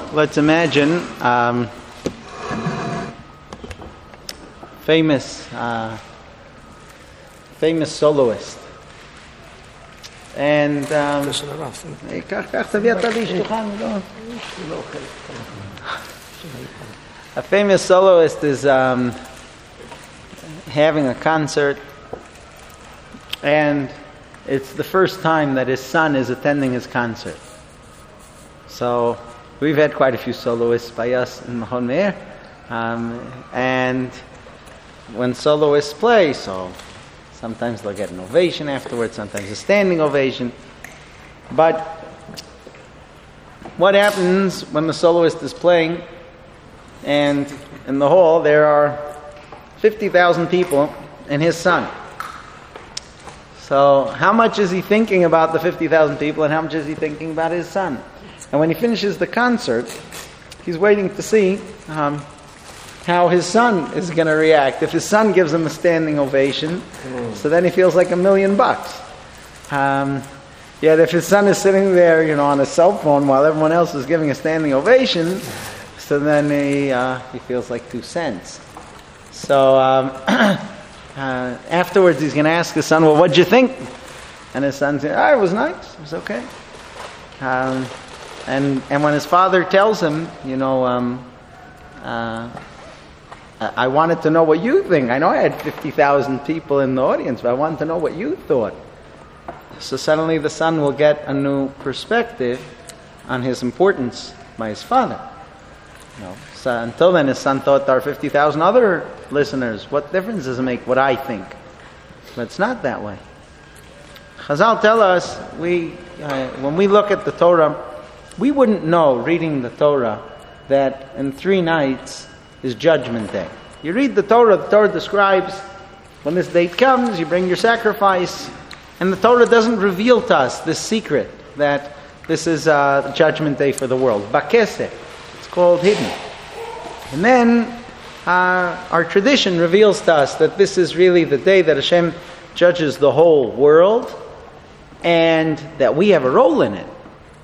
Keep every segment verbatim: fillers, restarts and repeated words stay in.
let's imagine um, famous uh, famous soloist. And um, a famous soloist is um, having a concert, and it's the first time that his son is attending his concert. So we've had quite a few soloists by us in Machon Meir, um, and when soloists play, so sometimes they'll get an ovation afterwards, sometimes a standing ovation. But what happens when the soloist is playing and in the hall there are fifty thousand people and his son? So how much is he thinking about the fifty thousand people and how much is he thinking about his son? And when he finishes the concert, he's waiting to see um, how his son is going to react. If his son gives him a standing ovation, mm. so then he feels like a million bucks. Um, yet if his son is sitting there, you know, on a cell phone while everyone else is giving a standing ovation, so then he uh, he feels like two cents. So um, uh, afterwards, he's going to ask his son, "Well, what'd you think?" And his son says, "Oh, it was nice. It was okay." Um, and and when his father tells him, you know. Um, uh, I wanted to know what you think. I know I had fifty thousand people in the audience, but I wanted to know what you thought. So suddenly the son will get a new perspective on his importance by his father. You know, so until then his son thought there are fifty thousand other listeners. What difference does it make what I think? But it's not that way. Chazal tell us, we, uh, when we look at the Torah, we wouldn't know, reading the Torah, that in three nights is Judgment Day. You read the Torah, the Torah describes when this date comes, you bring your sacrifice, and the Torah doesn't reveal to us this secret that this is uh, Judgment Day for the world. Bakeseh, it's called hidden. And then uh, our tradition reveals to us that this is really the day that Hashem judges the whole world, and that we have a role in it.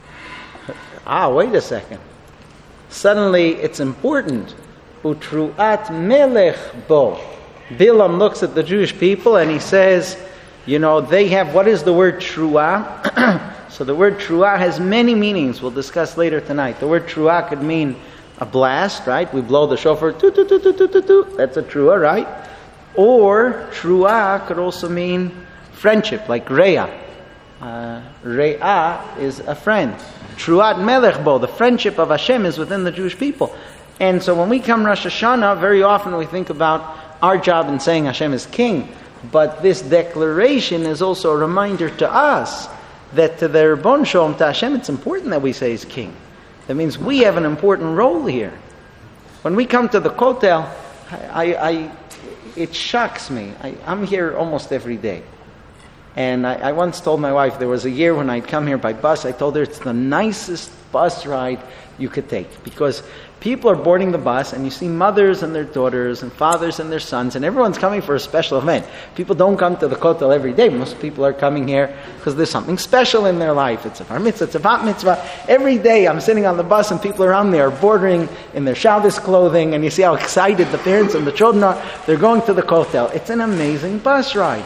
Ah, wait a second. Suddenly it's important. Utruat melech bo. Bilam looks at the Jewish people and he says, you know, they have, what is the word truah? So the word truah has many meanings. We'll discuss later tonight. The word truah could mean a blast, right? We blow the shofar, toot, toot, toot, toot, toot, toot, toot. That's a truah, right? Or truah could also mean friendship, like re'ah. Uh, re'ah is a friend. Truat melech bo, the friendship of Hashem is within the Jewish people. And so when we come Rosh Hashanah, very often we think about our job in saying Hashem is king. But this declaration is also a reminder to us that to the Ribbon Shalom, to Hashem, it's important that we say He's king. That means we have an important role here. When we come to the Kotel, I, I, it shocks me. I, I'm here almost every day. And I, I once told my wife, there was a year when I'd come here by bus, I told her it's the nicest bus ride you could take. Because people are boarding the bus and you see mothers and their daughters and fathers and their sons, and everyone's coming for a special event. People don't come to the Kotel every day. Most people are coming here because there's something special in their life. It's a bar mitzvah, it's a bat mitzvah. Every day I'm sitting on the bus and people around there are bordering in their Shabbos clothing, and you see how excited the parents and the children are. They're going to the Kotel. It's an amazing bus ride.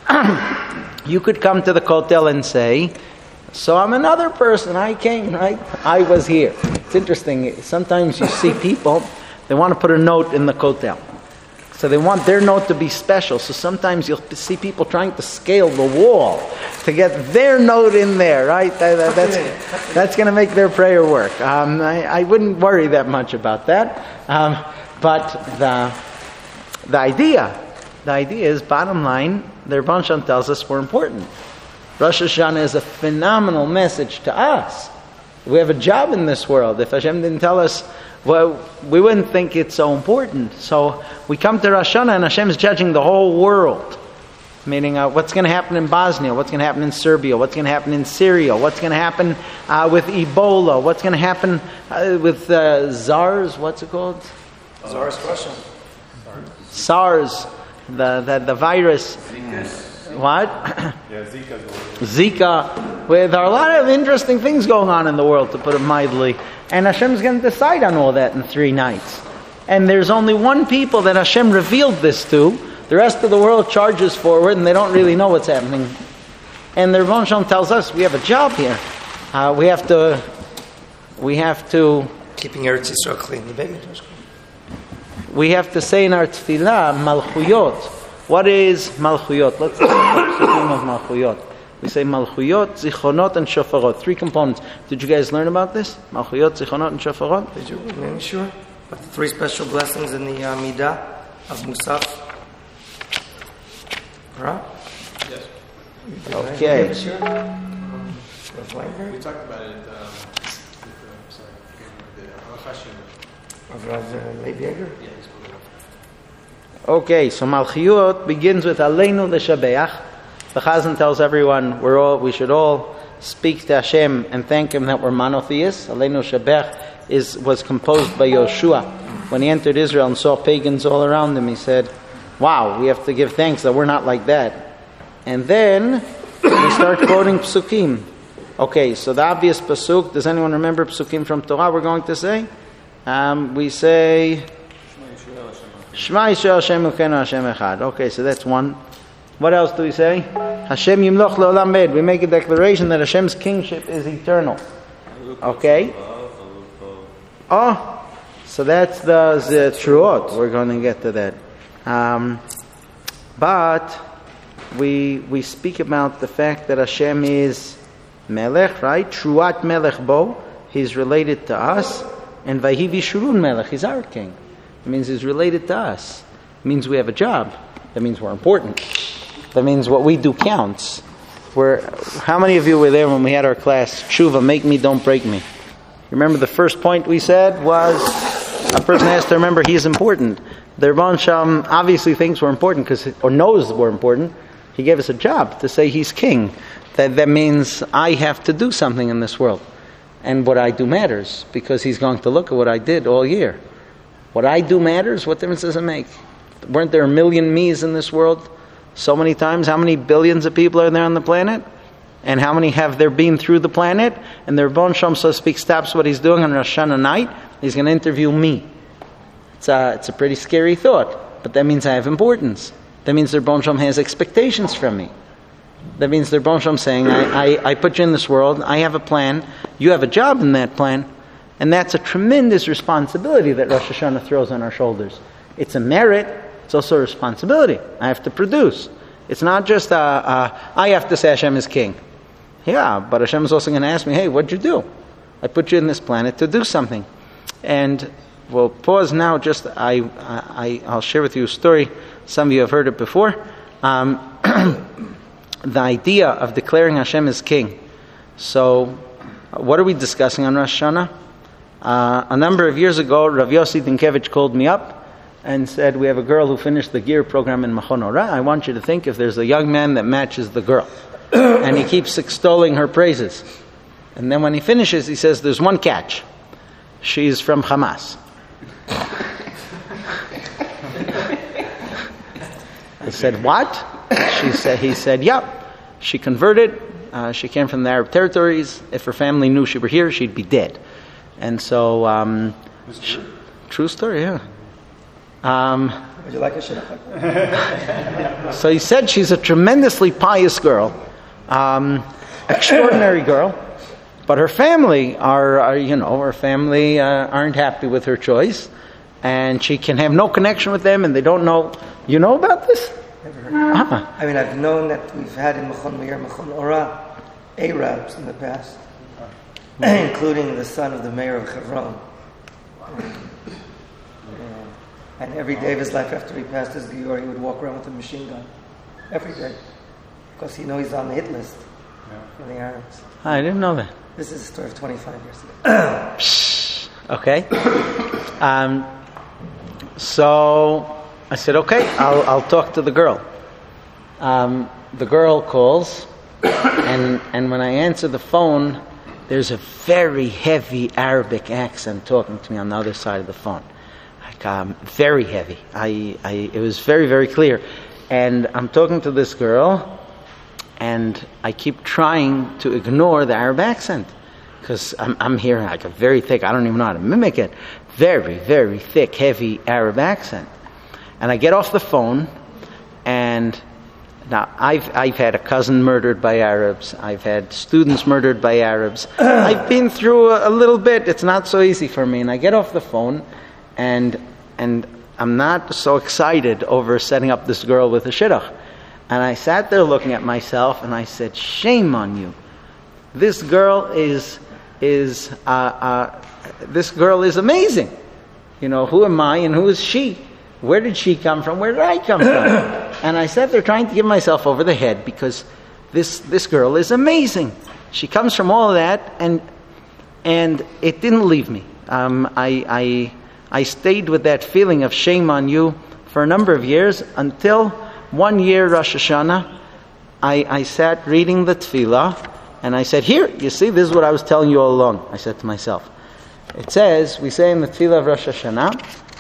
You could come to the Kotel and say, so I'm another person, I came, right? I was here. It's interesting, sometimes you see people, they want to put a note in the Kotel. So they want their note to be special. So sometimes you'll see people trying to scale the wall to get their note in there, right? That, that, that's that's going to make their prayer work. Um, I, I wouldn't worry that much about that. Um, but the the idea, the idea is, bottom line, the Rebbe Shalom tells us we're important. Rosh Hashanah is a phenomenal message to us. We have a job in this world. If Hashem didn't tell us, well, we wouldn't think it's so important. So we come to Rosh Hashanah and Hashem is judging the whole world. Meaning uh, what's going to happen in Bosnia, what's going to happen in Serbia, what's going to happen in Syria, what's going to happen uh, with Ebola, what's going to happen uh, with uh, SARS, what's it called? SARS question. SARS, the, the, the virus. What? Yeah, Zika's Zika. Where there are a lot of interesting things going on in the world, to put it mildly. And Hashem's going to decide on all that in three nights. And there's only one people that Hashem revealed this to. The rest of the world charges forward and they don't really know what's happening. And the Rebbeinu Shalom tells us we have a job here. Uh, we have to, we have to... Keeping Eretz Yisrael clean. The baby is clean. We have to say in our tefillah, Malchuyot. What is Malchuyot? Let's say the Psukim of Malchuyot. We say Malchuyot, Zichronot, and Shofarot. Three components. Did you guys learn about this? Malchuyot, Zichronot, and Shofarot? Did you? Are sure? But the three special blessings in the uh, Midah of Musaf. Right? Yes. Okay. Sure? We talked about it. Um, with, uh, sorry, the Al-Khashim. Of Rav Leib Yeager? Yeah, he's called it. Okay, so Malchuyot begins with Aleinu L'Shabeach. The Chazan tells everyone we're all we should all speak to Hashem and thank Him that we're monotheists. Aleinu L'Shabeach is was composed by Yoshua. When he entered Israel and saw pagans all around him, he said, wow, we have to give thanks that we're not like that. And then we start quoting Psukim. Okay, so the obvious Pasuk, does anyone remember Psukim from Torah we're going to say? Um, we say, Shema Yisrael Hashem Elokeinu Hashem Echad. Okay, so that's one. What else do we say? Hashem Yimloch Le'olam Med. We make a declaration that Hashem's kingship is eternal. Okay? Oh, so that's the Zetruot. We're going to get to that. Um, but we we speak about the fact that Hashem is Melech, right? Truat Melech Bo. He's related to us. And Vahivi Shurun Melech, he's our king. It means he's related to us. It means we have a job. That means we're important. That means what we do counts. We're, how many of you were there when we had our class, Tshuva, make me, don't break me? Remember the first point we said was, a person has to remember he is important. The Rebbeinu Shalom obviously thinks we're important, because or knows we're important. He gave us a job to say he's king. That, that means I have to do something in this world. And what I do matters, because he's going to look at what I did all year. What I do matters, what difference does it make? Weren't there a million me's in this world so many times? How many billions of people are there on the planet? And how many have there been through the planet? And the Rebbeinu Shalom, so to speak, stops what he's doing on Rosh Hashanah night. He's going to interview me. It's a, it's a pretty scary thought. But that means I have importance. That means the Rebbeinu Shalom has expectations from me. That means the Rebbeinu Shalom saying, I, I, I put you in this world, I have a plan, you have a job in that plan, and that's a tremendous responsibility that Rosh Hashanah throws on our shoulders. It's a merit, it's also a responsibility. I have to produce. It's not just, uh, uh, I have to say Hashem is king. Yeah, but Hashem is also going to ask me, hey, what'd you do? I put you in this planet to do something. And we'll pause now, just, I, I, I'll share with you a story. Some of you have heard it before. Um, the idea of declaring Hashem as king. So, what are we discussing on Rosh Hashanah? Uh, a number of years ago, Rav Yossi Dinkevich called me up and said, we have a girl who finished the gear program in Machon Ora. I want you to think if there's a young man that matches the girl. And he keeps extolling her praises. And then when he finishes, he says, there's one catch. She's from Hamas. I said, what? She said, he said, yep. She converted. Uh, she came from the Arab territories. If her family knew she were here, she'd be dead. And so, um, she, true story, yeah. Um, Would you like a shidduch? So he said she's a tremendously pious girl, um, extraordinary girl, but her family are, are you know, her family uh, aren't happy with her choice, and she can have no connection with them, and they don't know. You know about this? Never heard. Uh-huh. I mean, I've known that we've had in Machon Meir, Machon Ora, Arabs in the past, including the son of the mayor of Hebron. And every day of his life after he passed his Gior, he would walk around with a machine gun. Every day. Because he knows he's on the hit list for the Arabs. I didn't know that. This is a story of twenty-five years ago. Okay. Um, so I said, okay, I'll, I'll talk to the girl. Um, the girl calls, and and when I answer the phone, there's a very heavy Arabic accent talking to me on the other side of the phone. Like, um, very heavy. I, I, it was very, very clear. And I'm talking to this girl, and I keep trying to ignore the Arab accent because I'm, I'm hearing like a very thick, I don't even know how to mimic it, very, very thick, heavy Arab accent. And I get off the phone, and now I've I've had a cousin murdered by Arabs. I've had students murdered by Arabs. I've been through a, a little bit. It's not so easy for me. And I get off the phone, and and I'm not so excited over setting up this girl with a shidduch. And I sat there looking at myself, and I said, "Shame on you! This girl is is uh, uh, this girl is amazing. You know, who am I and who is she? Where did she come from? Where did I come from?" And I sat there trying to give myself over the head because this this girl is amazing. She comes from all of that, and and it didn't leave me. Um, I I I stayed with that feeling of shame on you for a number of years until one year Rosh Hashanah, I I sat reading the Tefillah, and I said, "Here, you see, this is what I was telling you all along." I said to myself, it says, we say in the Tefillah of Rosh Hashanah,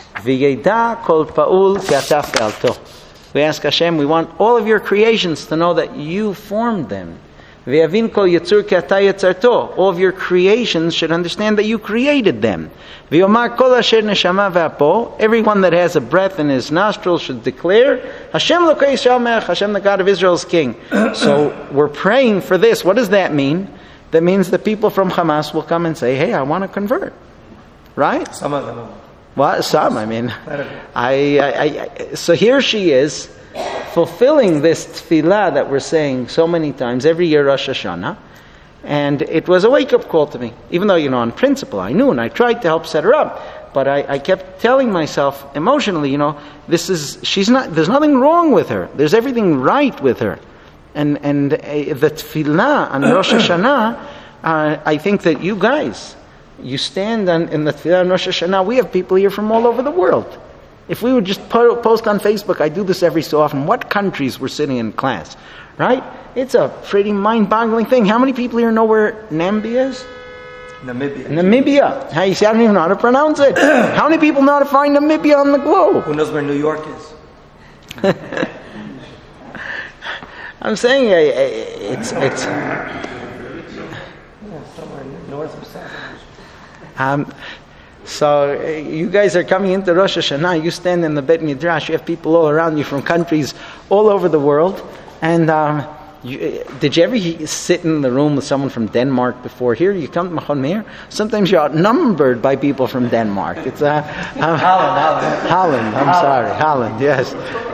V'yeda kol pa'ul ki ata fe'alto. We ask Hashem, we want all of your creations to know that you formed them. V'yavin kol yitzur ki ata yetzarto. All of your creations should understand that you created them. V'yomar kol asher neshama ve'apo. Everyone that has a breath in his nostrils should declare, Hashem Lokei Yisrael Melech, Hashem the God of Israel is King. So we're praying for this. What does that mean? That means the people from Hamas will come and say, "Hey, I want to convert." Right? Some of them. Well, some. I mean, I, I, I, so here she is, fulfilling this tefillah that we're saying so many times every year Rosh Hashanah, and it was a wake-up call to me. Even though, you know, on principle, I knew, and I tried to help set her up, but I, I kept telling myself emotionally, you know, this is she's not. There's nothing wrong with her. There's everything right with her, and and uh, the tefillah on Rosh Hashanah. Uh, I think that you guys. You stand on, in the Tefillah on Rosh Hashanah, we have people here from all over the world. If we would just po- post on Facebook, I do this every so often, what countries we're sitting in class, right? It's a pretty mind-boggling thing. How many people here know where Namibia is? Namibia. Namibia. How you see, I don't even know how to pronounce it. How many people know how to find Namibia on the globe? Who knows where New York is? I'm saying uh, it's... it's yeah, somewhere north or south. Um, so uh, you guys are coming into Rosh Hashanah. You stand in the Beit Midrash. You have people all around you from countries all over the world. And um, you, uh, did you ever he, sit in the room with someone from Denmark before? Here you come to Machon Meir. Sometimes you're outnumbered by people from Denmark. It's uh, um, Holland, Holland, Holland. I'm sorry, Holland. Yes.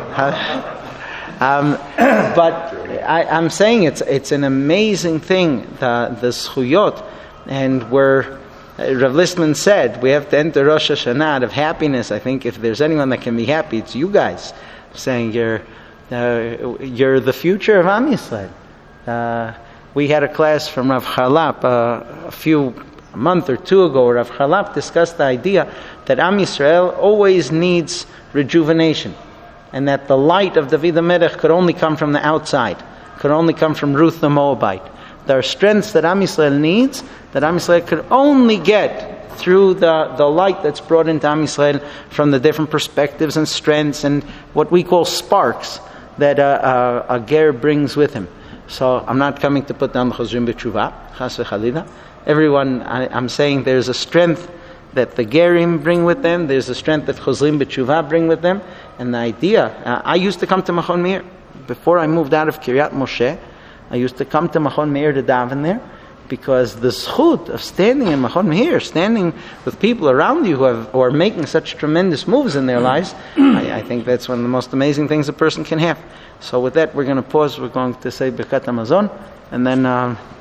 Um, but I, I'm saying it's it's an amazing thing, the the zchuyot, and we're. Uh, Rav Listman said, we have to enter Rosh Hashanah out of happiness. I think if there's anyone that can be happy, it's you guys. Saying you're, uh, you're the future of Am Yisrael. Uh, we had a class from Rav Charlap uh, a few, a month or two ago. Rav Charlap discussed the idea that Am Yisrael always needs rejuvenation. And that the light of David HaMelech could only come from the outside. Could only come from Ruth the Moabite. There are strengths that Am Yisrael needs, that Am Yisrael could only get through the, the light that's brought into Am Yisrael from the different perspectives and strengths and what we call sparks that a, a, a ger brings with him. So I'm not coming to put down the Chozrim B'Tshuvah, Chas v'Chalila. Everyone, I, I'm saying there's a strength that the gerim bring with them, there's a strength that Chozrim B'Tshuvah bring with them, and the idea, uh, I used to come to Machon Meir. Before I moved out of Kiryat Moshe, I used to come to Machon Meir to daven there because the zchut of standing in Machon Meir, standing with people around you who, have, who are making such tremendous moves in their lives, I, I think that's one of the most amazing things a person can have. So with that, we're going to pause. We're going to say Birkat Hamazon, and then... Uh,